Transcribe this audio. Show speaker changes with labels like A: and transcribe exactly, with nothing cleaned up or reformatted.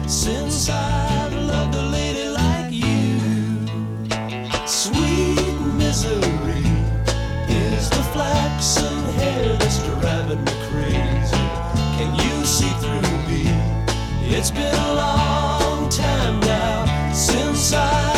A: since I've loved a lady like you. Sweet misery is the flaxen hair that's driving me crazy. Can you see through me? It's been a long time now since I